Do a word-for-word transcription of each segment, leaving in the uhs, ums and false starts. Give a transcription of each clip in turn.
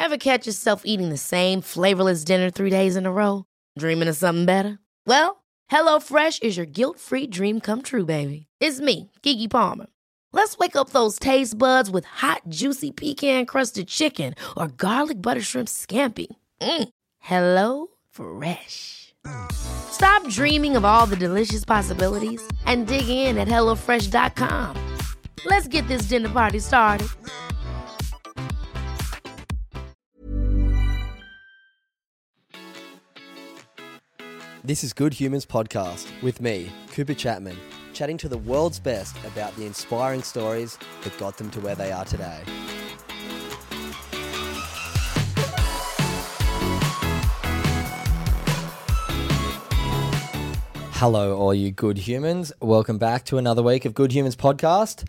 Ever catch yourself eating the same flavorless dinner three days in a row? Dreaming of something better? Well, HelloFresh is your guilt-free dream come true, baby. It's me, Keke Palmer. Let's wake up those taste buds with hot, juicy pecan-crusted chicken or garlic butter shrimp scampi. Mm. Hello Fresh. Stop dreaming of all the delicious possibilities and dig in at hello fresh dot com. Let's get this dinner party started. This is Good Humans Podcast with me, Cooper Chapman, chatting to the world's best about the inspiring stories that got them to where they are today. Hello, all you good humans. Welcome back to another week of Good Humans Podcast.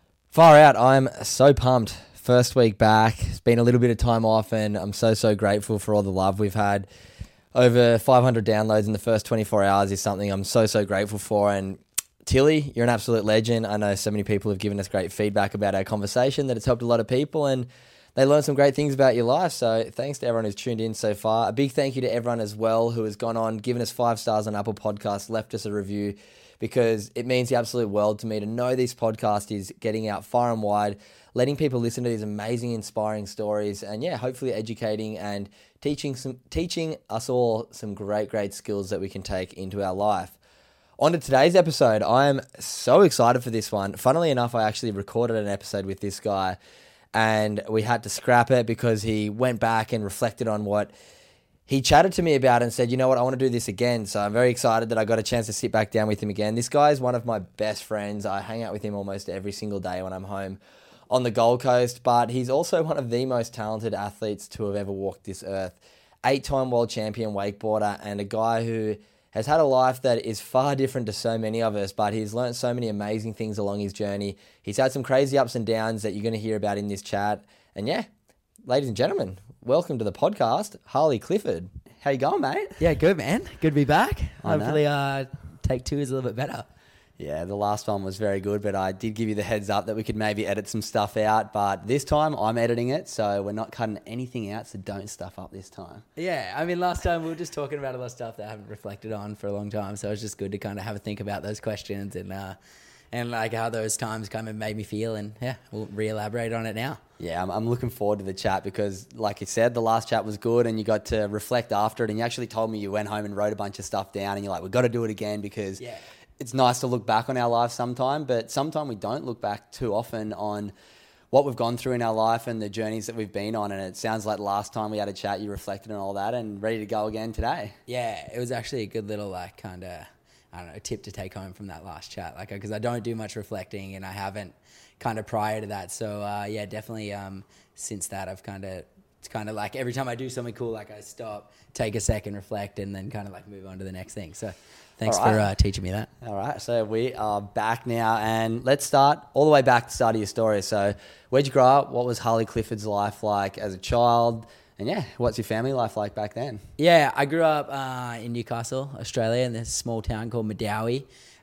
Far out, I'm so pumped. First week back. It's been a little bit of time off, and I'm so, so grateful for all the love we've had. Over five hundred downloads in the first twenty-four hours is something I'm so, so grateful for. And Tilly, you're an absolute legend. I know so many people have given us great feedback about our conversation, that it's helped a lot of people and they learned some great things about your life. So thanks to everyone who's tuned in so far. A big thank you to everyone as well who has gone on, given us five stars on Apple Podcasts, left us a review, because it means the absolute world to me to know this podcast is getting out far and wide, letting people listen to these amazing, inspiring stories, and yeah, hopefully educating and teaching some teaching us all some great, great skills that we can take into our life. On to today's episode. I am so excited for this one. Funnily enough, I actually recorded an episode with this guy and we had to scrap it because he went back and reflected on what he chatted to me about and said, you know what, I want to do this again. So I'm very excited that I got a chance to sit back down with him again. This guy is one of my best friends. I hang out with him almost every single day when I'm home on the Gold Coast, but he's also one of the most talented athletes to have ever walked this earth. Eight-time world champion wakeboarder, and a guy who has had a life that is far different to so many of us, but he's learned so many amazing things along his journey. He's had some crazy ups and downs that you're going to hear about in this chat. And yeah, ladies and gentlemen, welcome to the podcast, Harley Clifford. How you going, mate? Yeah, good, man. Good to be back. I Hopefully uh, take two is a little bit better. Yeah, the last one was very good, but I did give you the heads up that we could maybe edit some stuff out. But this time I'm editing it, so we're not cutting anything out, so don't stuff up this time. Yeah, I mean, last time we were just talking about a lot of stuff that I haven't reflected on for a long time, so it's just good to kind of have a think about those questions and uh, and like how those times kind of made me feel, and yeah, we'll re-elaborate on it now. Yeah, I'm, I'm looking forward to the chat because, like you said, the last chat was good and you got to reflect after it, and you actually told me you went home and wrote a bunch of stuff down and you're like, we've got to do it again because... Yeah. It's nice to look back on our life sometime, but sometimes we don't look back too often on what we've gone through in our life and the journeys that we've been on. And it sounds like last time we had a chat, you reflected on all that and ready to go again today. Yeah, it was actually a good little like kind of, I don't know, tip to take home from that last chat. Like, because I don't do much reflecting and I haven't kind of prior to that. So uh, yeah, definitely um, since that I've kind of, it's kind of like every time I do something cool, like I stop, take a second, reflect, and then kind of like move on to the next thing. So thanks right. for uh, teaching me that. All right, so we are back now, and let's start all the way back to the start of your story. So where'd you grow up? What was Harley Clifford's life like as a child? And yeah, what's your family life like back then? Yeah, I grew up uh, in Newcastle, Australia, in this small town called Madawi.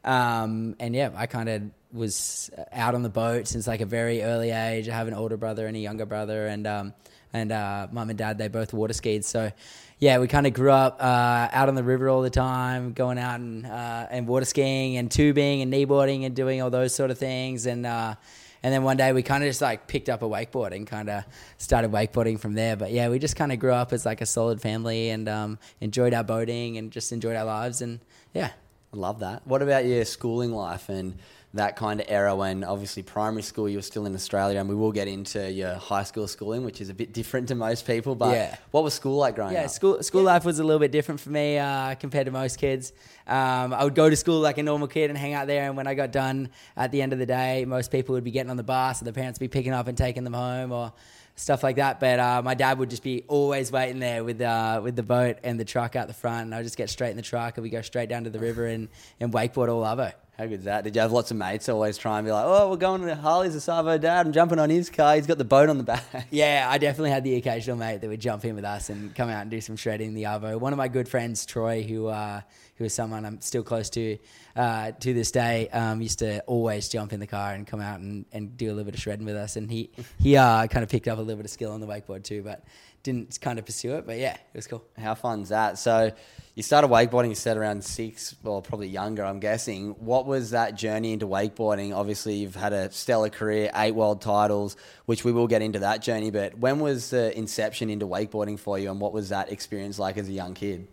Um, and yeah, I kind of was out on the boat since like a very early age. I have an older brother and a younger brother, and um, and uh, mum and dad, they both water skied. So yeah, we kind of grew up uh, out on the river all the time, going out and uh, and water skiing and tubing and kneeboarding and doing all those sort of things. And uh, and then one day we kind of just like picked up a wakeboard and kind of started wakeboarding from there. But yeah, we just kind of grew up as like a solid family and um, enjoyed our boating and just enjoyed our lives. And yeah. I love that. What about your schooling life and that kind of era when obviously primary school you were still in Australia, and we will get into your high school schooling, which is a bit different to most people, but yeah. What was school like growing yeah, up? School school yeah. life was a little bit different for me uh, compared to most kids. Um, I would go to school like a normal kid and hang out there, and when I got done at the end of the day, most people would be getting on the bus or the parents would be picking up and taking them home or stuff like that. But uh, my dad would just be always waiting there with uh, with the boat and the truck out the front, and I would just get straight in the truck and we go straight down to the river and, and wakeboard all over. How good's that? Did you have lots of mates always try and be like, oh, we're going to Harley's, the Savo dad, I'm jumping on his car, he's got the boat on the back? Yeah, I definitely had the occasional mate that would jump in with us and come out and do some shredding in the Arvo. One of my good friends, Troy, who uh, who is someone I'm still close to uh, to this day, um, used to always jump in the car and come out and, and do a little bit of shredding with us. And he, he uh, kind of picked up a little bit of skill on the wakeboard too, but didn't kind of pursue it. But yeah, it was cool. How fun's that? So you started wakeboarding, you said around six, well, probably younger, I'm guessing. What was that journey into wakeboarding? Obviously, you've had a stellar career, eight world titles, which we will get into that journey. But when was the inception into wakeboarding for you, and what was that experience like as a young kid?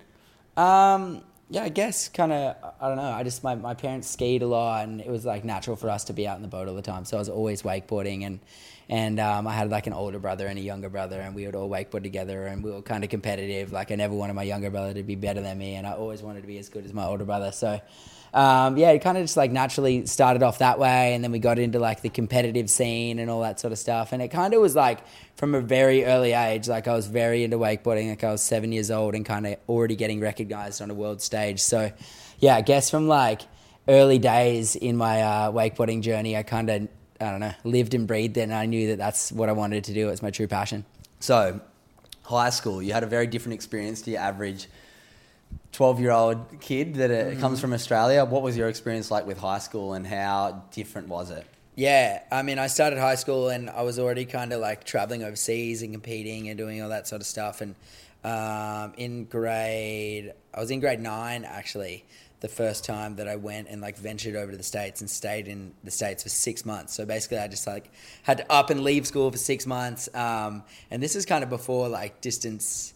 Um, yeah, I guess kind of, I don't know. I just, my, my parents skied a lot, and it was like natural for us to be out in the boat all the time. So I was always wakeboarding, and And um, I had like an older brother and a younger brother, and we would all wakeboard together, and we were kind of competitive. Like I never wanted my younger brother to be better than me, and I always wanted to be as good as my older brother. So um, yeah, it kind of just like naturally started off that way, and then we got into like the competitive scene and all that sort of stuff. And it kind of was like from a very early age, like I was very into wakeboarding. Like I was seven years old and kind of already getting recognized on a world stage. So yeah, I guess from like early days in my uh, wakeboarding journey, I kind of I don't know, lived and breathed it, and I knew that that's what I wanted to do. It's my true passion. So, high school, you had a very different experience to your average twelve-year-old kid that uh, mm. comes from Australia. What was your experience like with high school, and how different was it? Yeah, I mean, I started high school, and I was already kind of like traveling overseas and competing and doing all that sort of stuff. And um, in grade, I was in grade nine, actually, the first time that I went and like ventured over to the States and stayed in the States for six months. So basically I just like had to up and leave school for six months. Um, and this is kind of before like distance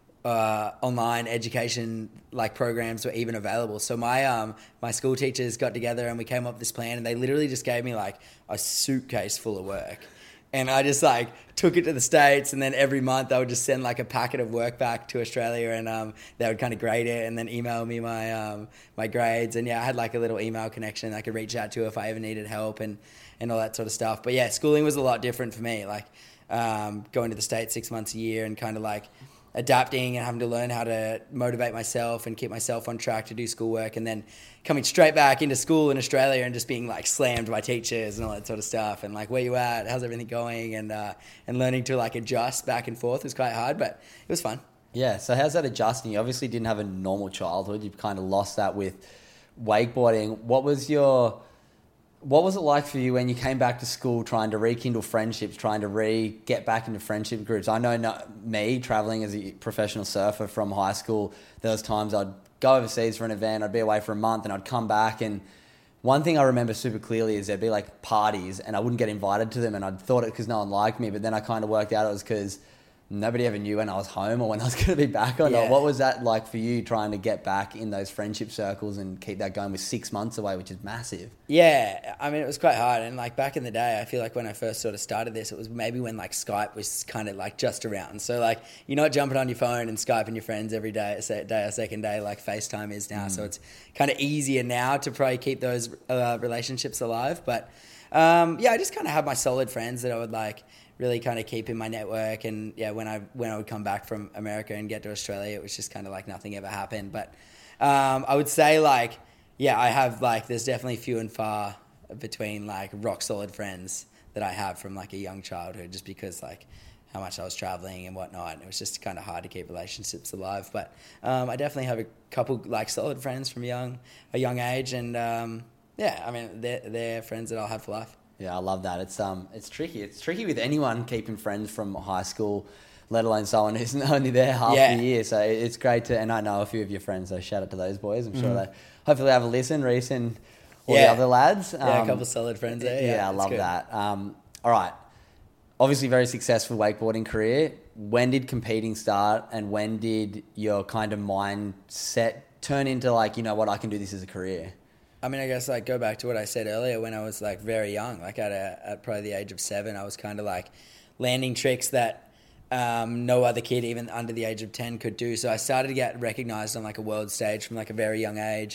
uh, online education like programs were even available. So my um, my school teachers got together and we came up with this plan, and they literally just gave me like a suitcase full of work. And I just like took it to the States, and then every month I would just send like a packet of work back to Australia, and um, they would kind of grade it and then email me my um, my grades. And yeah, I had like a little email connection I could reach out to if I ever needed help and, and all that sort of stuff. But yeah, schooling was a lot different for me. Like um, going to the States six months a year and kind of like adapting and having to learn how to motivate myself and keep myself on track to do schoolwork, and then coming straight back into school in Australia and just being like slammed by teachers and all that sort of stuff, and like, where you at, how's everything going, and uh, and learning to like adjust back and forth was quite hard, but it was fun. Yeah, so how's that adjusting? You obviously didn't have a normal childhood. You've kind of lost that with wakeboarding. What was your What was it like for you when you came back to school, trying to rekindle friendships, trying to re get back into friendship groups? I know no, me traveling as a professional surfer from high school, there was times I'd go overseas for an event, I'd be away for a month, and I'd come back, and one thing I remember super clearly is there'd be like parties and I wouldn't get invited to them, and I'd thought it because no one liked me, but then I kind of worked out it was because nobody ever knew when I was home or when I was going to be back or yeah. not. What was that like for you, trying to get back in those friendship circles and keep that going with six months away, which is massive? Yeah, I mean, it was quite hard. And like back in the day, I feel like when I first sort of started this, it was maybe when like Skype was kind of like just around. So like you're not jumping on your phone and Skyping your friends every day, day or second day like FaceTime is now. Mm. So it's kind of easier now to probably keep those uh, relationships alive. But um, yeah, I just kind of have my solid friends that I would like really kind of keep in my network. And yeah, when I when I would come back from America and get to Australia, it was just kind of like nothing ever happened. But um, I would say like, yeah, I have like, there's definitely few and far between like rock solid friends that I have from like a young childhood, just because like how much I was traveling and whatnot. And it was just kind of hard to keep relationships alive. But um, I definitely have a couple like solid friends from young a young age. And um, yeah, I mean, they're, they're friends that I'll have for life. Yeah, I love that. It's um, it's tricky. It's tricky with anyone keeping friends from high school, let alone someone who's only there half yeah. the year. So it's great to, and I know a few of your friends, so shout out to those boys. I'm mm. sure they hopefully have a listen, Reese and all yeah. the other lads. Yeah, um, a couple of solid friends there. Yeah, Yeah, I love good. that. Um, all right. Obviously, very successful wakeboarding career. When did competing start, and when did your kind of mindset turn into like, you know what, I can do this as a career? I mean, I guess like go back to what I said earlier when I was like very young, like at a, at probably the age of seven, I was kind of like landing tricks that um, no other kid even under the age of ten could do. So I started to get recognized on like a world stage from like a very young age.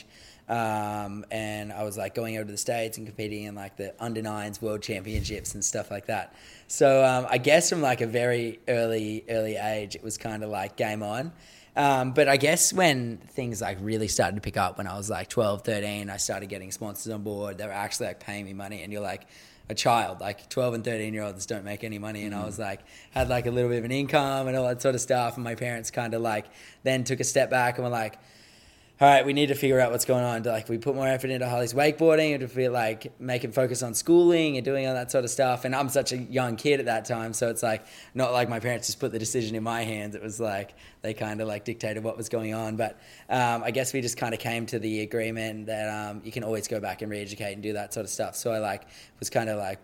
Um, and I was like going over to the States and competing in like the under nines world championships and stuff like that. So um, I guess from like a very early, early age, it was kind of like game on. Um, but I guess when things like really started to pick up when I was like twelve, thirteen, I started getting sponsors on board. They were actually like paying me money, and you're like a child, like twelve and thirteen year olds don't make any money. And mm-hmm. I was like, had like a little bit of an income and all that sort of stuff. And my parents kind of like then took a step back and were like, all right, we need to figure out what's going on. Like, we put more effort into Harley's wakeboarding and to feel like make him focus on schooling and doing all that sort of stuff. And I'm such a young kid at that time, so it's like not like my parents just put the decision in my hands. It was like they kind of like dictated what was going on. But um, I guess we just kind of came to the agreement that um, you can always go back and re-educate and do that sort of stuff. So I like was kind of like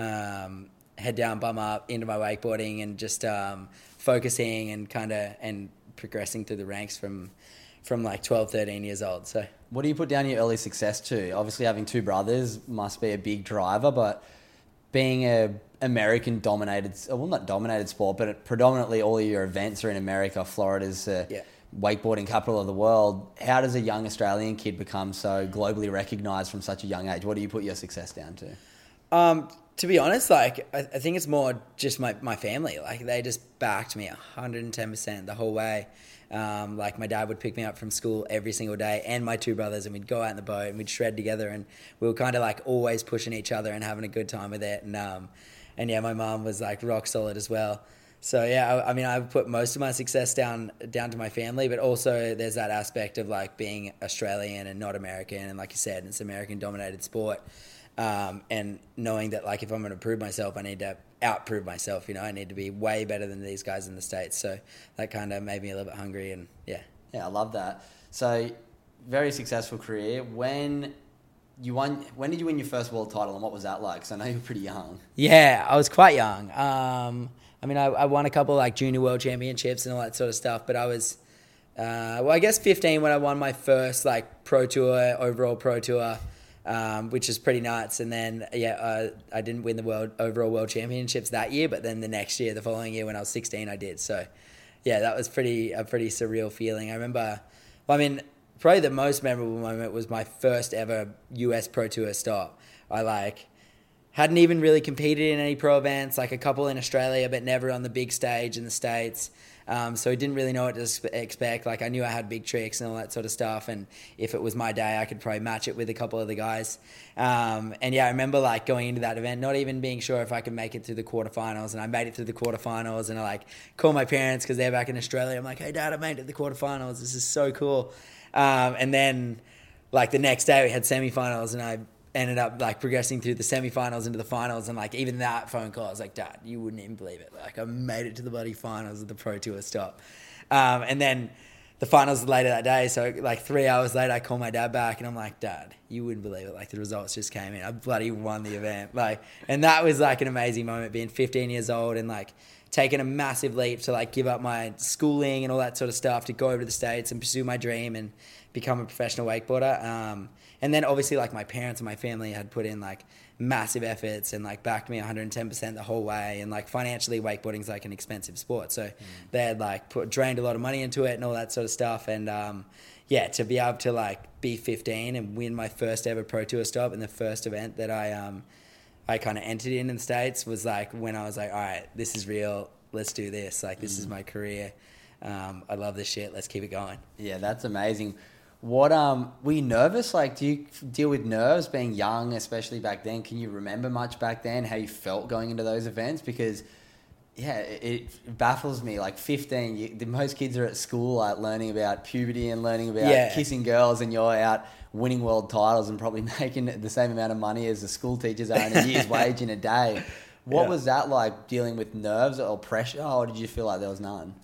um, head down, bum up into my wakeboarding and just um, focusing and kind of and progressing through the ranks from. from like twelve, thirteen years old. So what do you put down your early success to? Obviously having two brothers must be a big driver, but being a American dominated, well not dominated sport, but predominantly all of your events are in America. Florida's uh, yeah. wakeboarding capital of the world. How does a young Australian kid become so globally recognised from such a young age? What do you put your success down to? Um, to be honest, like I, I think it's more just my, my family. Like they just backed me one hundred ten percent the whole way. Um, like my dad would pick me up from school every single day, and my two brothers, and we'd go out in the boat and we'd shred together, and we were kind of like always pushing each other and having a good time with it. And um, and yeah, my mom was like rock solid as well. So yeah, I, I mean, I've put most of my success down down to my family, but also there's that aspect of like being Australian and not American, and like you said, it's American dominated sport. Um, and knowing that like if I'm going to prove myself, I need to out-prove myself, you know, I need to be way better than these guys in the States. So that kind of made me a little bit hungry, and yeah. Yeah, I love that. So very successful career. When you won, when did you win your first world title, and what was that like? Because I know you were pretty young. Yeah, I was quite young. Um, I mean, I, I won a couple like junior world championships and all that sort of stuff, but I was, uh, well, I guess fifteen when I won my first like pro tour, overall pro tour. Um, which is pretty nuts. And then, yeah, uh, I didn't win the world overall world championships that year, but then the next year, the following year when I was sixteen, I did. So, yeah, that was pretty a pretty surreal feeling. I remember, well, I mean, probably the most memorable moment was my first ever U S Pro Tour stop. I, like, hadn't even really competed in any pro events, like a couple in Australia, but never on the big stage in the States. Um, so I didn't really know what to expect. Like I knew I had big tricks and all that sort of stuff. And if it was my day, I could probably match it with a couple of the guys. Um, and yeah, I remember like going into that event, not even being sure if I could make it through the quarterfinals. And I made it through the quarterfinals, and I like call my parents because they're back in Australia. I'm like, hey Dad, I made it to the quarterfinals. This is so cool. Um, and then like the next day we had semifinals, and I ended up like progressing through the semifinals into the finals, and like even that phone call, I was like, Dad, you wouldn't even believe it. Like I made it to the bloody finals of the Pro Tour stop. Um, and then the finals later that day, so like three hours later, I call my dad back, and I'm like, Dad, you wouldn't believe it. Like the results just came in. I bloody won the event. Like, and that was like an amazing moment, being fifteen years old and like taking a massive leap to like give up my schooling and all that sort of stuff to go over to the States and pursue my dream and become a professional wakeboarder. Um, And then obviously like my parents and my family had put in like massive efforts and like backed me one hundred ten percent the whole way. And like financially, wakeboarding's like an expensive sport. So mm. they had like put, drained a lot of money into it and all that sort of stuff. And um, yeah, to be able to like be fifteen and win my first ever Pro Tour stop in the first event that I um, I kind of entered in in the States was like when I was like, all right, this is real. Let's do this. Like this mm. is my career. Um, I love this shit. Let's keep it going. Yeah, that's amazing. What um were you nervous? Like, do you deal with nerves being young, especially back then? Can you remember much back then how you felt going into those events? Because yeah, it, it baffles me. Like fifteen, you, the, most kids are at school like learning about puberty and learning about yeah. kissing girls, and you're out winning world titles and probably making the same amount of money as the school teachers are in a year's wage in a day. What yeah. was that like, dealing with nerves or pressure, or did you feel like there was none?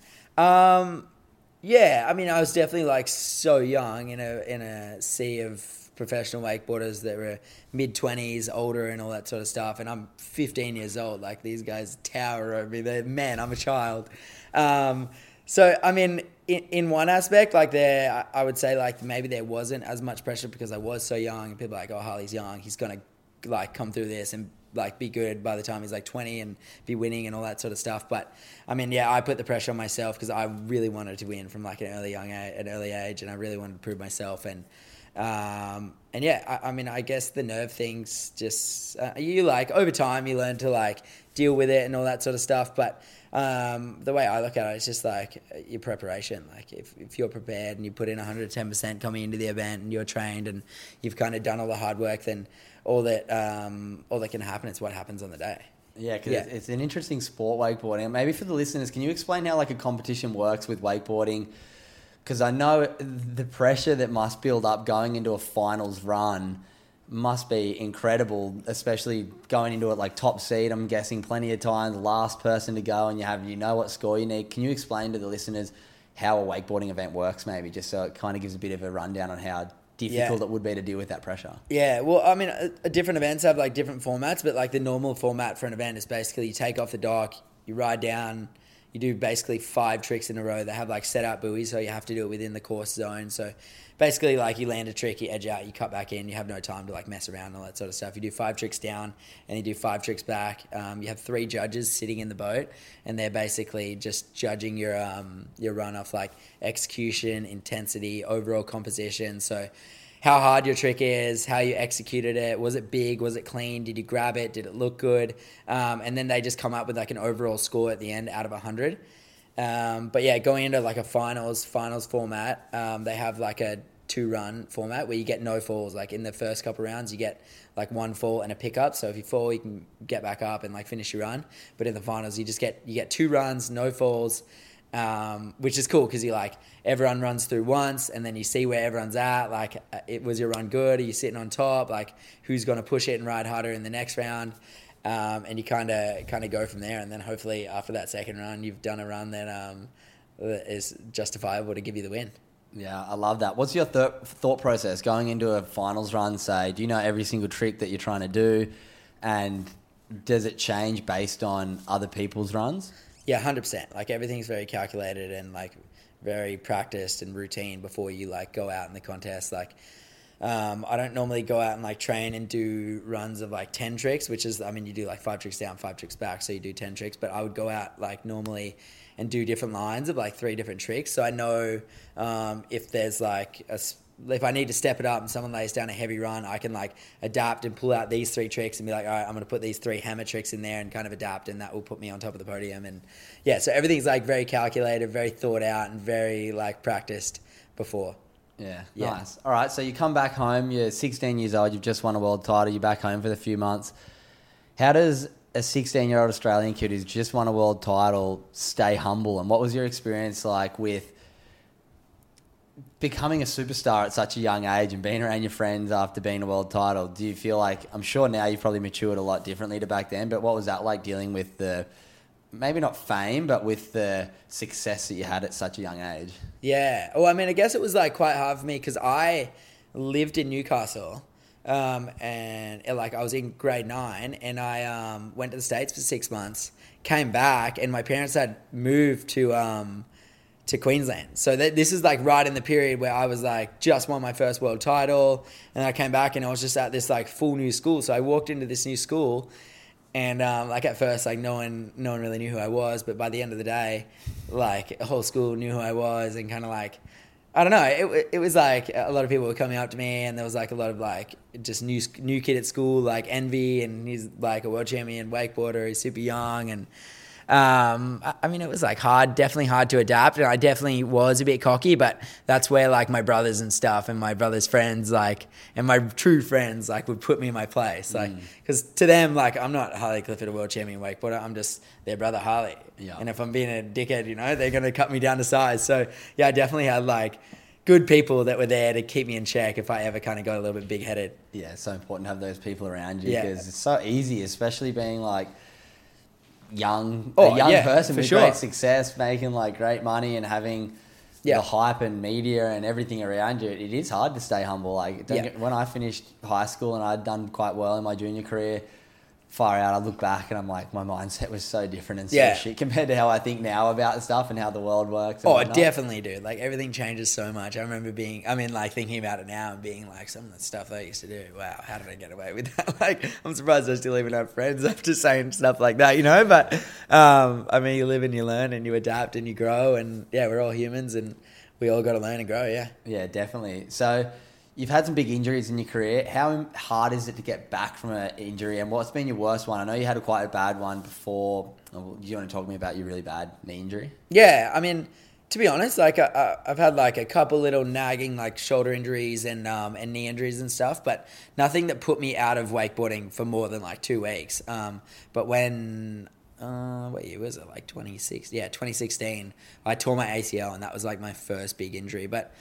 Um. Yeah, I mean, I was definitely like so young in a in a sea of professional wakeboarders that were mid twenties, older, and all that sort of stuff. And I'm fifteen years old. Like these guys tower over me. They're, man, I'm a child. Um, so I mean, in, in one aspect, like there, I would say like maybe there wasn't as much pressure because I was so young. And people are like, oh, Harley's young. He's gonna like come through this and like be good by the time he's like twenty and be winning and all that sort of stuff. But I mean, yeah, I put the pressure on myself because I really wanted to win from like an early young age, an early age, and I really wanted to prove myself. And Um, and yeah, I, I mean, I guess the nerve things just, uh, you like, over time you learn to like deal with it and all that sort of stuff. But um, the way I look at it, it's just like your preparation. Like if, if you're prepared and you put in one hundred ten percent coming into the event and you're trained and you've kind of done all the hard work, then all that, um, all that can happen is what happens on the day. Yeah, because Yeah. it's, it's an interesting sport, wakeboarding. Maybe for the listeners, can you explain how like a competition works with wakeboarding? Because I know the pressure that must build up going into a finals run must be incredible, especially going into it like top seed. I'm guessing plenty of times, last person to go, and you have you know what score you need. Can you explain to the listeners how a wakeboarding event works, maybe, just so it kind of gives a bit of a rundown on how difficult Yeah. it would be to deal with that pressure? Yeah, well, I mean, uh, different events have like different formats, but like the normal format for an event is basically you take off the dock, you ride down, you do basically five tricks in a row. They have like set out buoys, so you have to do it within the course zone. So basically, like you land a trick, you edge out, you cut back in, you have no time to like mess around and all that sort of stuff. You do five tricks down and you do five tricks back. Um, you have three judges sitting in the boat, and they're basically just judging your um, your run off like execution, intensity, overall composition. So how hard your trick is, how you executed it, was it big, was it clean, did you grab it, did it look good, um, and then they just come up with like an overall score at the end out of one hundred. Um, but yeah, going into like a finals finals format, um, they have like a two run format where you get no falls. Like in the first couple rounds, you get like one fall and a pickup. So if you fall, you can get back up and like finish your run. But in the finals, you just get you get two runs, no falls. Um, which is cool because you like everyone runs through once and then you see where everyone's at. Like, it was your run good? Are you sitting on top? Like, who's going to push it and ride harder in the next round? Um, and you kind of kind of go from there. And then hopefully after that second run, you've done a run that um, is justifiable to give you the win. Yeah, I love that. What's your th- thought process going into a finals run? Say, do you know every single trick that you're trying to do, and does it change based on other people's runs? Yeah, one hundred percent. Like, everything's very calculated and, like, very practiced and routine before you, like, go out in the contest. Like, um, I don't normally go out and, like, train and do runs of, like, ten tricks, which is, I mean, you do, like, five tricks down, five tricks back, so you do ten tricks. But I would go out, like, normally and do different lines of, like, three different tricks. So I know um, if there's, like, a... if I need to step it up and someone lays down a heavy run, I can like adapt and pull out these three tricks and be like, all right, I'm going to put these three hammer tricks in there and kind of adapt, and that will put me on top of the podium. And yeah, so everything's like very calculated, very thought out, and very like practiced before. Yeah, Yeah. nice. All right, so you come back home, you're sixteen years old, you've just won a world title, you're back home for a few months. How does a sixteen-year-old Australian kid who's just won a world title stay humble? And what was your experience like with becoming a superstar at such a young age and being around your friends after being a world title? Do you feel like, I'm sure now you've probably matured a lot differently to back then, but what was that like dealing with the, maybe not fame, but with the success that you had at such a young age? Yeah. Well, I mean, I guess it was like quite hard for me because I lived in Newcastle, um, and uh, like I was in grade nine, and I um, went to the States for six months, came back, and my parents had moved to um, to Queensland. So th- this is like right in the period where I was like just won my first world title, and I came back and I was just at this like full new school. So I walked into this new school. And um, like at first, like no one, no one really knew who I was. But by the end of the day, like the whole school knew who I was, and kind of like, I don't know. It it was like a lot of people were coming up to me, and there was like a lot of like just new new kid at school, like envy, and he's like a world champion wakeboarder. He's super young, and um, I, I mean, it was like hard, definitely hard to adapt, and I definitely was a bit cocky. But that's where like my brothers and stuff, and my brothers' friends, like, and my true friends, like, would put me in my place, like, because to them, like, I'm not Harley Clifford, a world champion wakeboarder. I'm just their brother Harley. Yeah. And if I'm being a dickhead, you know, they're gonna cut me down to size. So yeah, I definitely had like good people that were there to keep me in check if I ever kind of got a little bit big headed. Yeah, it's so important to have those people around you Yeah. because it's so easy, especially being like young, Oh, a young yeah, person for with sure. great success, making like great money and having Yeah. the hype and media and everything around you. It is hard to stay humble. Like don't Yeah. get, when I finished high school and I'd done quite well in my junior career, far out, I look back and I'm like, my mindset was so different and so Yeah. shit compared to how I think now about stuff and how the world works. And Oh, whatnot. definitely, dude. Like, everything changes so much. I remember being, I mean, like, thinking about it now and being like, some of the stuff I used to do, wow, how did I get away with that? Like, I'm surprised I still even have friends after saying stuff like that, you know? But, um, I mean, you live and you learn and you adapt and you grow. And, yeah, we're all humans and we all got to learn and grow, yeah. Yeah, definitely. So you've had some big injuries in your career. How hard is it to get back from an injury, and what's been your worst one? I know you had a quite a bad one before. Do you want to talk to me about your really bad knee injury? Yeah, I mean, to be honest, like I, I've had like a couple little nagging like shoulder injuries and um, and knee injuries and stuff, but nothing that put me out of wakeboarding for more than like two weeks. Um, but when uh, what year was it? Like twenty-six? Yeah, twenty sixteen. I tore my A C L, and that was like my first big injury. But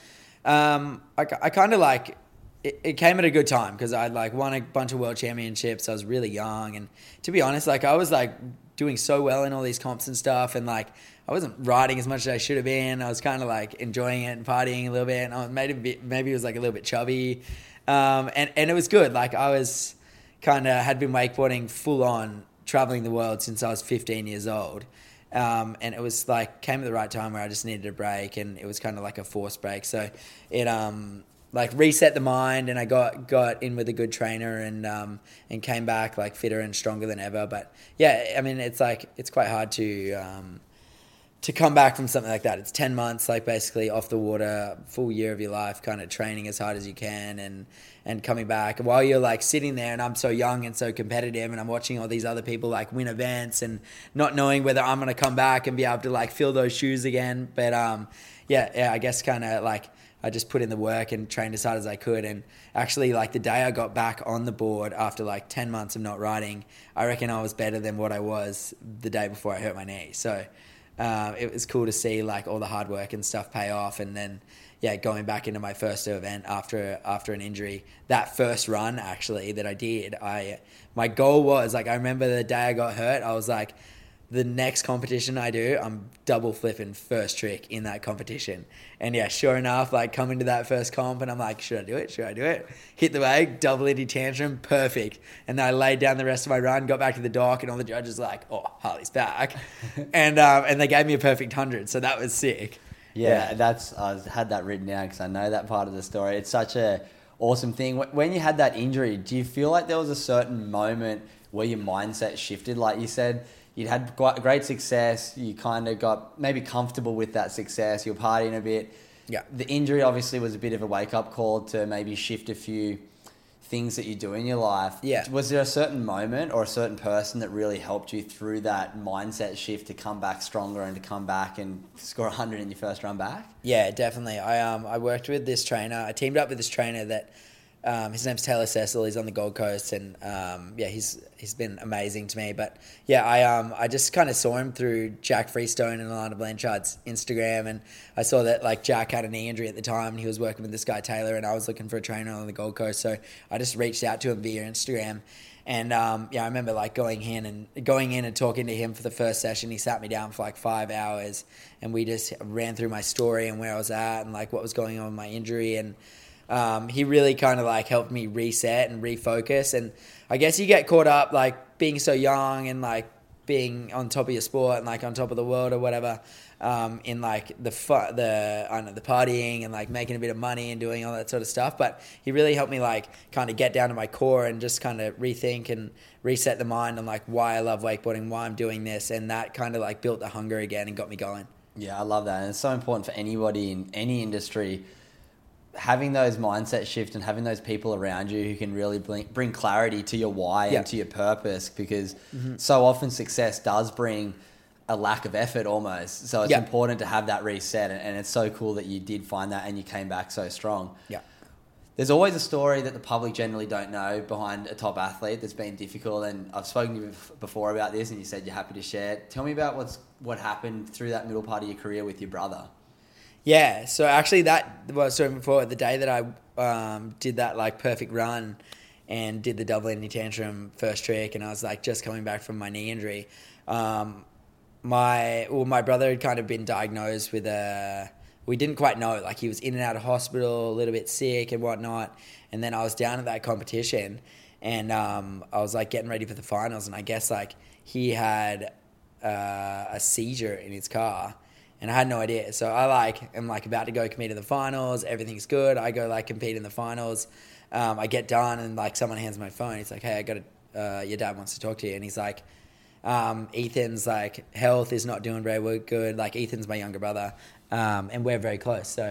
um, I, I kind of like it, it came at a good time because I'd like won a bunch of world championships. I was really young, and to be honest, like I was like doing so well in all these comps and stuff, and like I wasn't riding as much as I should have been. I was kind of like enjoying it and partying a little bit, and I was maybe maybe it was like a little bit chubby, um, and and it was good. Like I was kind of had been wakeboarding full on, traveling the world since I was fifteen years old, um, and it was like came at the right time where I just needed a break, and it was kind of like a forced break. So it um like reset the mind, and I got got in with a good trainer, and um and came back like fitter and stronger than ever. But yeah, I mean it's like it's quite hard to um to come back from something like that. It's ten months like basically off the water, full year of your life, kind of training as hard as you can, and and coming back while you're like sitting there, and I'm so young and so competitive, and I'm watching all these other people like win events and not knowing whether I'm going to come back and be able to like fill those shoes again. But um yeah, yeah I guess kind of like I just put in the work and trained as hard as I could. And actually, like the day I got back on the board after like ten months of not riding, I reckon I was better than what I was the day before I hurt my knee. So uh, it was cool to see like all the hard work and stuff pay off. And then, yeah, going back into my first event after after an injury, that first run actually that I did, I my goal was like I remember the day I got hurt, I was like, the next competition I do, I'm double flipping first trick in that competition. And yeah, sure enough, like coming to that first comp, and I'm like, should I do it? Should I do it? Hit the wave, double Indy tantrum, perfect. And then I laid down the rest of my run, got back to the dock, and all the judges were like, oh, Harley's back. and um, and they gave me a perfect hundred, so that was sick. Yeah, Yeah. that's I had that written down because I know that part of the story. It's such a awesome thing. When you had that injury, do you feel like there was a certain moment where your mindset shifted? Like you said, you'd had quite great success. You kind of got maybe comfortable with that success. You're partying a bit. Yeah. The injury obviously was a bit of a wake-up call to maybe shift a few things that you do in your life. Yeah. Was there a certain moment or a certain person that really helped you through that mindset shift to come back stronger and to come back and score one hundred in your first run back? Yeah, definitely. I um I worked with this trainer. I teamed up with this trainer that um his name's Taylor Cecil. He's on the Gold Coast, and um yeah, he's he's been amazing to me. But yeah, I um I just kind of saw him through Jack Freestone and Alana Blanchard's Instagram, and I saw that like Jack had a knee injury at the time, and he was working with this guy Taylor, and I was looking for a trainer on the Gold Coast, so I just reached out to him via Instagram. And um, yeah, I remember like going in and going in and talking to him for the first session. He sat me down for like five hours, and we just ran through my story and where I was at and like what was going on with my injury. And um, he really kind of like helped me reset and refocus. And I guess you get caught up like being so young and like being on top of your sport and like on top of the world or whatever, um, in like the fu- the I don't know the partying and like making a bit of money and doing all that sort of stuff. But he really helped me like kind of get down to my core and just kind of rethink and reset the mind on like why I love wakeboarding, why I'm doing this, and that kind of like built the hunger again and got me going. Yeah, I love that. And it's so important for anybody in any industry, having those mindset shift and having those people around you who can really bring, bring clarity to your why Yeah. and to your purpose, because mm-hmm. so often success does bring a lack of effort almost. So it's Yeah. important to have that reset, and, and it's so cool that you did find that and you came back so strong. Yeah. There's always a story that the public generally don't know behind a top athlete that's been difficult, and I've spoken to you before about this, and you said you're happy to share it. Tell me about what's what happened through that middle part of your career with your brother. Yeah, so actually that was so before the day that I um, did that like perfect run and did the double Indy tantrum first trick, and I was like just coming back from my knee injury. Um, my well, my brother had kind of been diagnosed with a. We didn't quite know, like he was in and out of hospital, a little bit sick and whatnot. And then I was down at that competition, and um, I was like getting ready for the finals, and I guess like he had uh, a seizure in his car. And I had no idea. So I like am like about to go compete in the finals. Everything's good. I go like compete in the finals. Um, I get done and like someone hands my phone. He's like, "Hey, I got a, uh, your dad wants to talk to you." And he's like, um, "Ethan's like health is not doing very good. Like Ethan's my younger brother, um, and we're very close." So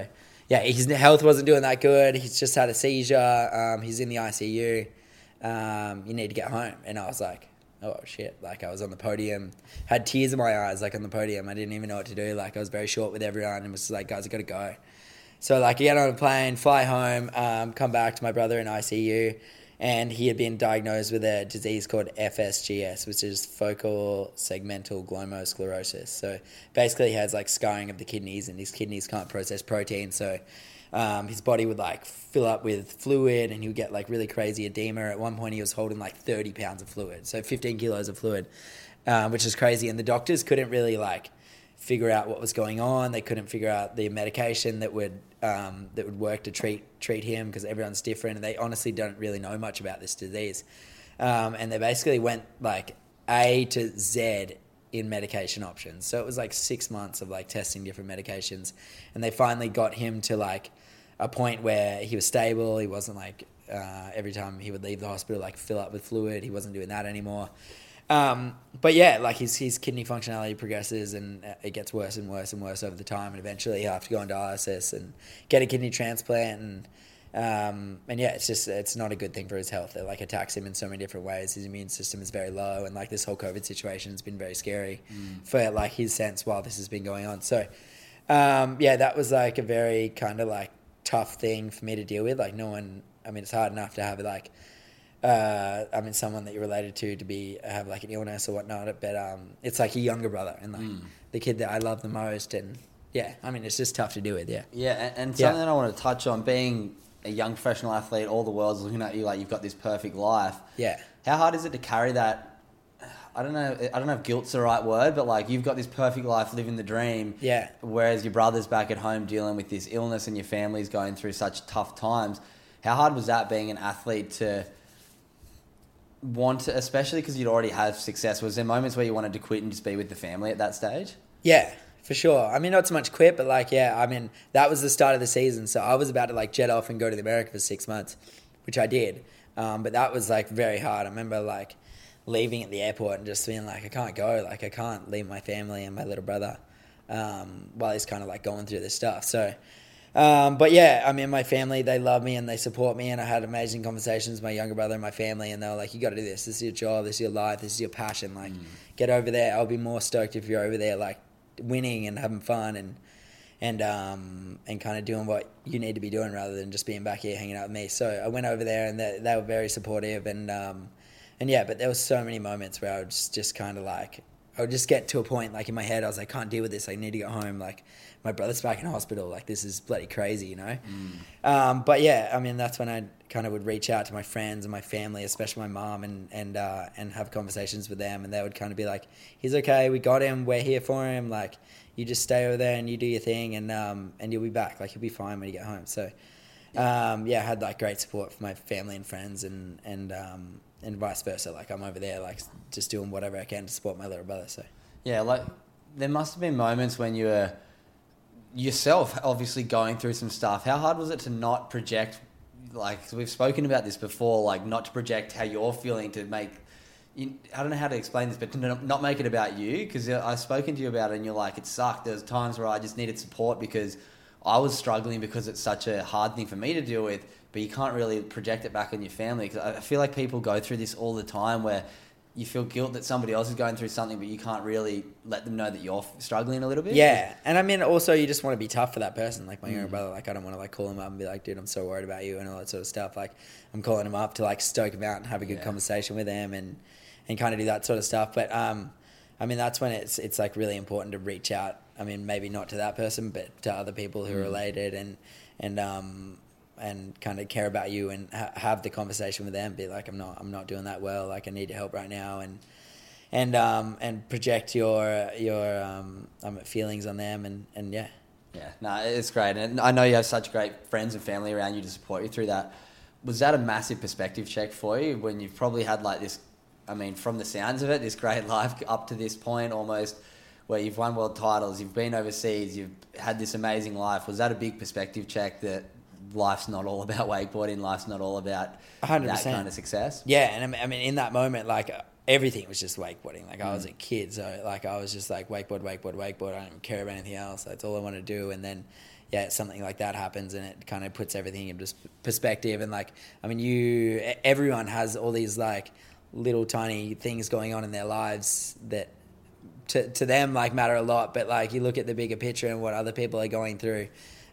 yeah, his health wasn't doing that good. He's just had a seizure. Um, he's in the I C U. Um, you need to get home. And I was like, oh shit. Like I was on the podium, had tears in my eyes, like on the podium. I didn't even know what to do. Like I was very short with everyone and was just like, guys, I got to go. So like I get on a plane, fly home, um, come back to my brother in I C U, and he had been diagnosed with a disease called F S G S, which is focal segmental glomerulosclerosis. So basically he has like scarring of the kidneys, and his kidneys can't process protein. So um, his body would like fill up with fluid, and he would get like really crazy edema. At one point he was holding like thirty pounds of fluid, so fifteen kilos of fluid, um, which is crazy. And the doctors couldn't really like figure out what was going on. They couldn't figure out the medication that would um, that would work to treat treat him, because everyone's different, and they honestly don't really know much about this disease. Um, and they basically went like A to Z in medication options. So it was like six months of like testing different medications, and they finally got him to like a point where he was stable. He wasn't like uh, every time he would leave the hospital like fill up with fluid. He wasn't doing that anymore. Um, but yeah, like his, his kidney functionality progresses, and it gets worse and worse and worse over the time. And eventually he'll have to go on dialysis and get a kidney transplant. And, um, and yeah, it's just, it's not a good thing for his health. It like attacks him in so many different ways. His immune system is very low, and like this whole COVID situation has been very scary mm. for like his sense while this has been going on. So, um, yeah, that was like a very kind of like tough thing for me to deal with. Like no one, I mean, it's hard enough to have like, uh, I mean, someone that you're related to to be have like an illness or whatnot, but um, it's like a younger brother and like mm. the kid that I love the most, and yeah, I mean, it's just tough to do with, yeah. Yeah, and, and something yeah. that I want to touch on, being a young professional athlete, all the world's looking at you like you've got this perfect life. Yeah. How hard is it to carry that? I don't know. I don't know if guilt's the right word, but like you've got this perfect life, living the dream. Yeah. Whereas your brother's back at home dealing with this illness, and your family's going through such tough times. How hard was that being an athlete to want to, especially because you'd already have success? Was there moments where you wanted to quit and just be with the family at that stage? Yeah, for sure. I mean, not so much quit, but like, yeah, I mean, that was the start of the season. So I was about to like jet off and go to the America for six months, which I did. Um, but that was like very hard. I remember like leaving at the airport and just being like, I can't go. Like I can't leave my family and my little brother um, while he's kind of like going through this stuff. So Um, but yeah, I mean, my family, they love me and they support me, and I had amazing conversations with my younger brother and my family, and they were like, you got to do this. This is your job. This is your life. This is your passion. Like, mm. get over there. I'll be more stoked if you're over there, like, winning and having fun and and um, and kind of doing what you need to be doing rather than just being back here hanging out with me. So I went over there, and they, they were very supportive. And, um, and yeah, but there was so many moments where I would just, just kind of like, I would just get to a point, like, in my head, I was like, I can't deal with this. I need to go home. Like, my brother's back in hospital. Like, this is bloody crazy, you know? Mm. Um, but yeah, I mean, that's when I kind of would reach out to my friends and my family, especially my mom, and and uh, and have conversations with them. And they would kind of be like, he's okay. We got him. We're here for him. Like, you just stay over there and you do your thing, and um, and you'll be back. Like, you'll be fine when you get home. So, um, yeah, I had, like, great support from my family and friends, and, and, um, and vice versa. Like, I'm over there, like, just doing whatever I can to support my little brother. So, yeah, like, there must have been moments when you were yourself obviously going through some stuff. How hard was it to not project, like, we've spoken about this before, like, not to project how you're feeling, to make, you, I don't know how to explain this, but to not make it about you? Because I've spoken to you about it and you're like, it sucked. There was times where I just needed support because I was struggling, because it's such a hard thing for me to deal with, but you can't really project it back on your family. Because I feel like people go through this all the time, where you feel guilt that somebody else is going through something, but you can't really let them know that you're struggling a little bit. Yeah. And I mean, also you just want to be tough for that person. Like my mm. younger brother, like I don't want to like call him up and be like, dude, I'm so worried about you and all that sort of stuff. Like I'm calling him up to like stoke him out and have a good yeah. conversation with him, and, and kind of do that sort of stuff. But, um, I mean, that's when it's, it's like really important to reach out. I mean, maybe not to that person, but to other people who mm. are related, and, and, um, and kind of care about you, and ha- have the conversation with them. Be like, I'm not, I'm not doing that well. Like I need your help right now, and and um and project your your um, um feelings on them, and, and yeah, yeah, no, it's great, and I know you have such great friends and family around you to support you through that. Was that a massive perspective check for you when you've probably had like this? I mean, from the sounds of it, this great life up to this point, almost, where you've won world titles, you've been overseas, you've had this amazing life. Was that a big perspective check that life's not all about wakeboarding, life's not all about one hundred percent that kind of success? Yeah, and I mean, in that moment, like, everything was just wakeboarding. Like, mm. I was a kid, so, like, I was just like, wakeboard, wakeboard, wakeboard. I don't care about anything else. That's all I want to do. And then, yeah, something like that happens and it kind of puts everything into perspective. And like, I mean, you, everyone has all these like little tiny things going on in their lives that to, to them like matter a lot. But like you look at the bigger picture and what other people are going through,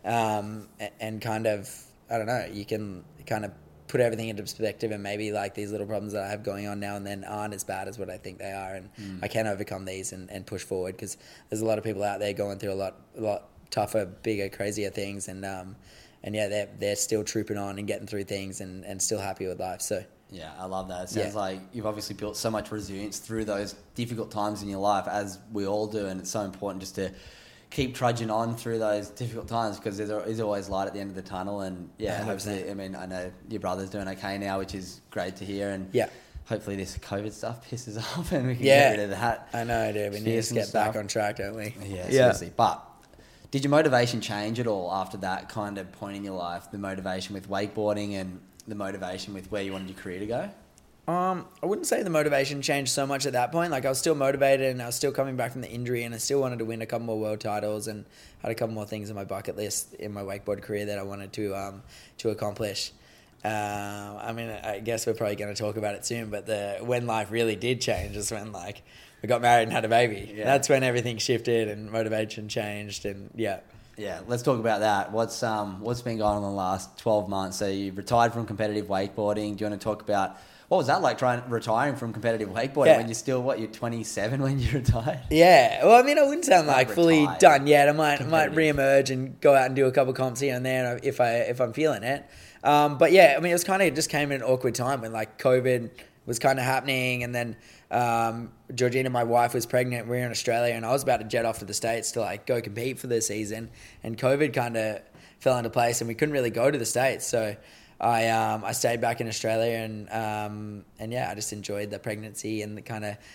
um, and, and kind of, I don't know, you can kind of put everything into perspective, and maybe like these little problems that I have going on now and then aren't as bad as what I think they are, and mm. I can overcome these and, and push forward, because there's a lot of people out there going through a lot a lot tougher, bigger, crazier things, and um and yeah, they're they're still trooping on and getting through things and, and still happy with life. So yeah, I love that. It sounds yeah. like you've obviously built so much resilience through those difficult times in your life, as we all do, and it's so important just to keep trudging on through those difficult times, because there is always light at the end of the tunnel. And yeah, hopefully, I mean, I know your brother's doing okay now, which is great to hear. And yeah, hopefully this COVID stuff pisses off and we can yeah, get rid of that. I know, dude. We need to get stuff. back on track, don't we? Yeah, yeah, seriously. But did your motivation change at all after that kind of point in your life? The motivation with wakeboarding and the motivation with where you wanted your career to go? Um, I wouldn't say the motivation changed so much at that point. Like, I was still motivated and I was still coming back from the injury, and I still wanted to win a couple more world titles and had a couple more things on my bucket list in my wakeboard career that I wanted to um, to accomplish. Uh, I mean, I guess we're probably going to talk about it soon, but the when life really did change is when like we got married and had a baby. Yeah. That's when everything shifted and motivation changed, and yeah. Yeah, let's talk about that. What's um what's been going on in the last twelve months? So you retired from competitive wakeboarding. Do you want to talk about what was that like, trying retiring from competitive wakeboarding yeah. when you're still, what, you're twenty-seven when you retired? Yeah. Well, I mean, I wouldn't sound like fully done yet. I might I might re-emerge and go out and do a couple of comps here and there if, I, if I'm feeling it. Um, but yeah, I mean, it was kind of, it just came at an awkward time when like COVID was kind of happening, and then um, Georgina, my wife, was pregnant. We were in Australia and I was about to jet off to the States to like go compete for the season, and COVID kind of fell into place and we couldn't really go to the States. So I um, I stayed back in Australia, and um, and yeah, I just enjoyed the pregnancy and the kind of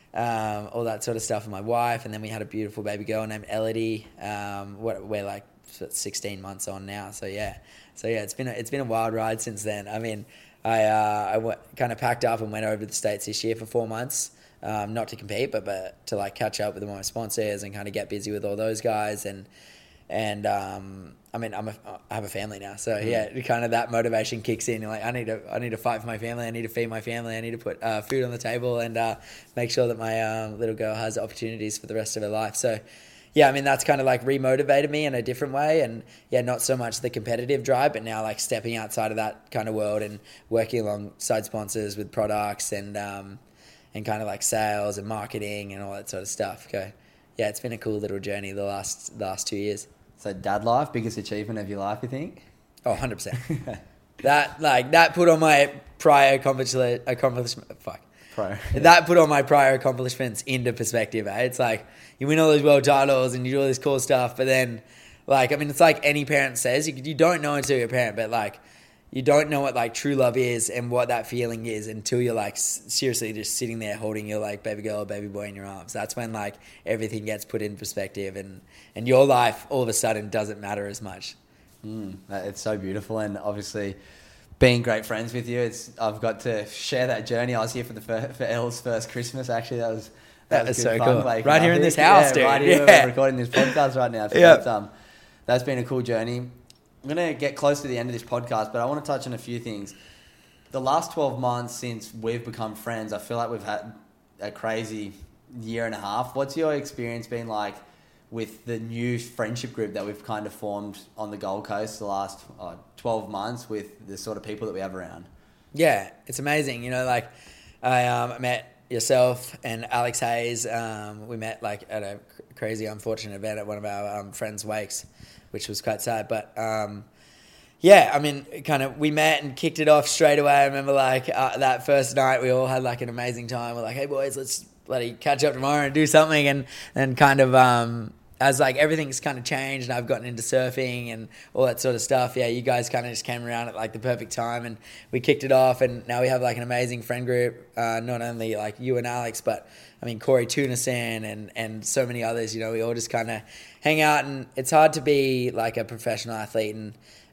um, all that sort of stuff with my wife. And then we had a beautiful baby girl named Elodie. Um, we're like sixteen months on now, so yeah, so yeah, it's been a, it's been a wild ride since then. I mean, I uh, I w- kind of packed up and went over to the States this year for four months, um, not to compete, but but to like catch up with my sponsors and kind of get busy with all those guys. And and um, I mean, I'm a, I have a family now, so yeah, kind of that motivation kicks in. You're like, I need to I need to fight for my family. I need to feed my family. I need to put uh, food on the table and uh, make sure that my um, little girl has opportunities for the rest of her life. So yeah, I mean, that's kind of like remotivated me in a different way. And yeah, not so much the competitive drive, but now like stepping outside of that kind of world and working alongside sponsors with products and um, and kind of like sales and marketing and all that sort of stuff. Okay, yeah, it's been a cool little journey the last the last two years. So dad life, biggest achievement of your life, you think? Oh, one hundred percent. That like that put on my prior accomplishment accomplishment. Fuck. Prior. That put all my prior accomplishments into perspective. Eh? It's like you win all those world titles and you do all this cool stuff, but then, like, I mean, it's like any parent says, you, you don't know until you're a parent, but like, you don't know what like true love is and what that feeling is until you're like seriously just sitting there holding your like baby girl or baby boy in your arms. That's when like everything gets put in perspective, and and your life all of a sudden doesn't matter as much. Mm, it's so beautiful, and obviously being great friends with you, it's I've got to share that journey. I was here for the fir- for Elle's first Christmas. Actually, that was that, that was good so fun. Cool. Like, right here in this house, yeah, dude. Right here, yeah. we're recording this podcast right now. So yeah. that's, um, that's been a cool journey. I'm going to get close to the end of this podcast, but I want to touch on a few things. The last twelve months since we've become friends, I feel like we've had a crazy year and a half. What's your experience been like with the new friendship group that we've kind of formed on the Gold Coast the last uh, twelve months with the sort of people that we have around? Yeah, it's amazing. You know, like I um, met yourself and Alex Hayes. Um, we met like at a crazy, unfortunate event at one of our um, friends' wakes, which was quite sad. But um, yeah, I mean, kind of we met and kicked it off straight away. I remember like uh, that first night we all had like an amazing time. We're like, hey boys, let's bloody catch up tomorrow and do something. And and kind of um, as like everything's kind of changed and I've gotten into surfing and all that sort of stuff. Yeah, you guys kind of just came around at like the perfect time and we kicked it off. And now we have like an amazing friend group. Uh, not only like you and Alex, but I mean, Corey Tunasan and, and so many others. You know, we all just kind of hang out, and it's hard to be like a professional athlete and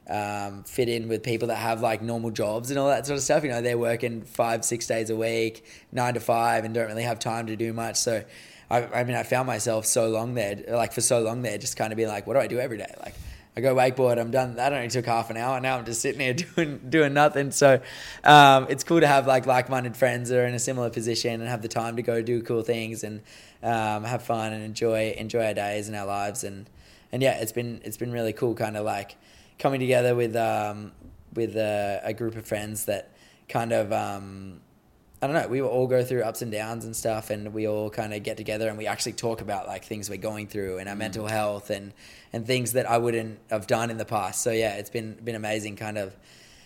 um, fit in with people that have like normal jobs and all that sort of stuff. You know, they're working five, six days a week, nine to five, and don't really have time to do much. So, I, I mean, I found myself so long there, like for so long there, just kind of being like, what do I do every day? Like, I go wakeboard, I'm done. That only took half an hour. Now I'm just sitting here doing doing nothing. So um, it's cool to have like like-minded friends that are in a similar position and have the time to go do cool things and um, have fun and enjoy enjoy our days and our lives. And and yeah, it's been it's been really cool, kind of like coming together with um, with a, a group of friends that kind of. Um, I don't know, we all go through ups and downs and stuff, and we all kind of get together and we actually talk about like things we're going through and our mm. mental health and, and things that I wouldn't have done in the past. So yeah, it's been been amazing kind of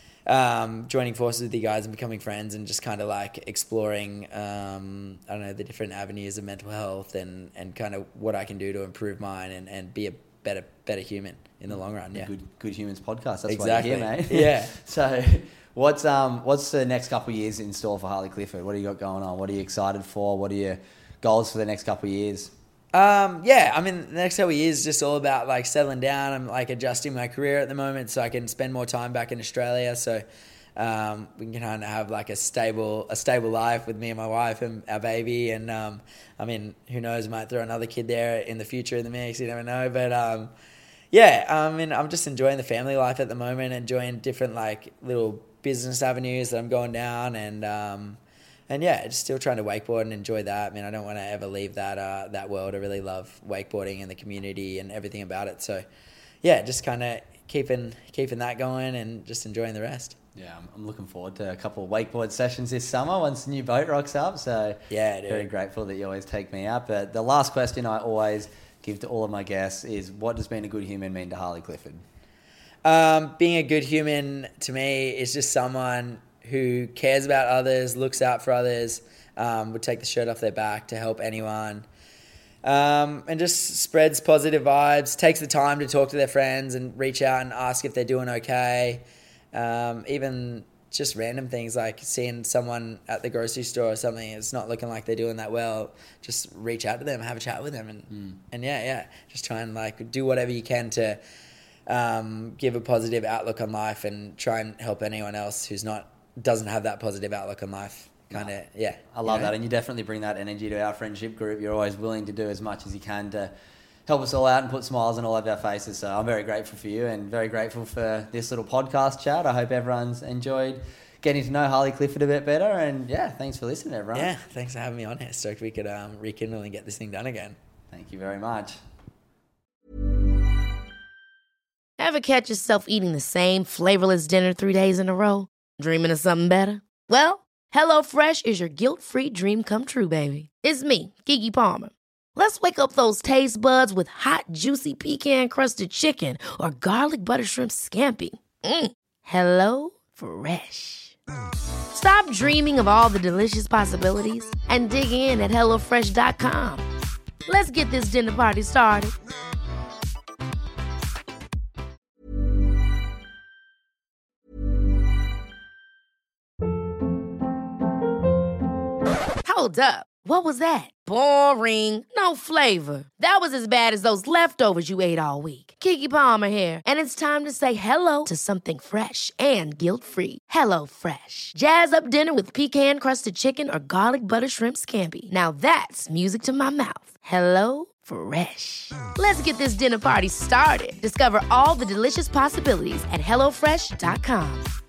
um, joining forces with you guys and becoming friends and just kind of like exploring, um, I don't know, the different avenues of mental health and, and kind of what I can do to improve mine and, and be a better better human in the long run. Yeah, Good Good Humans podcast. That's exactly. why you're here, mate. Yeah. So what's um what's the next couple of years in store for Harley Clifford? What do you got going on? What are you excited for? What are your goals for the next couple of years? Um, yeah, I mean, the next couple of years is just all about like settling down. I'm like adjusting my career at the moment so I can spend more time back in Australia. So um, we can kind of have like a stable a stable life with me and my wife and our baby. And um, I mean, who knows, might throw another kid there in the future in the mix. You never know. But um, yeah, I mean, I'm just enjoying the family life at the moment, enjoying different like little business avenues that I'm going down, and um, and yeah, just still trying to wakeboard and enjoy that. I mean, I don't want to ever leave that uh, that world. I really love wakeboarding and the community and everything about it. So yeah, just kind of keeping keeping that going and just enjoying the rest. Yeah, I'm, I'm looking forward to a couple of wakeboard sessions this summer once the new boat rocks up. So yeah, dude. Very grateful that you always take me out. But the last question I always give to all of my guests is, what does being a good human mean to Harley Clifford? Um, being a good human to me is just someone who cares about others, looks out for others, um, would take the shirt off their back to help anyone, um, and just spreads positive vibes, takes the time to talk to their friends and reach out and ask if they're doing okay. Um, even just random things like seeing someone at the grocery store or something, it's not looking like they're doing that well, just reach out to them, have a chat with them, and mm. and yeah, yeah, just try and like do whatever you can to um, give a positive outlook on life and try and help anyone else who's not doesn't have that positive outlook on life. Kind of, yeah. I love you know? that, and you definitely bring that energy to our friendship group. You're always willing to do as much as you can to help us all out and put smiles on all of our faces. So I'm very grateful for you and very grateful for this little podcast chat. I hope everyone's enjoyed getting to know Harley Clifford a bit better. And yeah, thanks for listening, everyone. Yeah, thanks for having me on here. Stoked we could um, rekindle and get this thing done again. Thank you very much. Ever catch yourself eating the same flavorless dinner three days in a row? Dreaming of something better? Well, HelloFresh is your guilt-free dream come true, baby. It's me, Keke Palmer. Let's wake up those taste buds with hot, juicy pecan-crusted chicken or garlic butter shrimp scampi. Mm. Hello Fresh. Stop dreaming of all the delicious possibilities and dig in at hello fresh dot com. Let's get this dinner party started. Hold up. What was that? Boring. No flavor. That was as bad as those leftovers you ate all week. Keke Palmer here, and it's time to say hello to something fresh and guilt-free. Hello Fresh. Jazz up dinner with pecan-crusted chicken or garlic butter shrimp scampi. Now that's music to my mouth. Hello Fresh. Let's get this dinner party started. Discover all the delicious possibilities at hello fresh dot com.